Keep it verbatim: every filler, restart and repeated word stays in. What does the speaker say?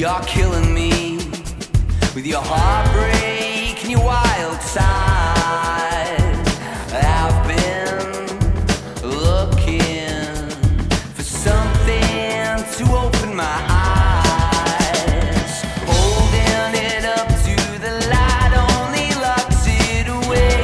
You're killing me with your heartbreak and your wild side. I've been looking for something to open my eyes.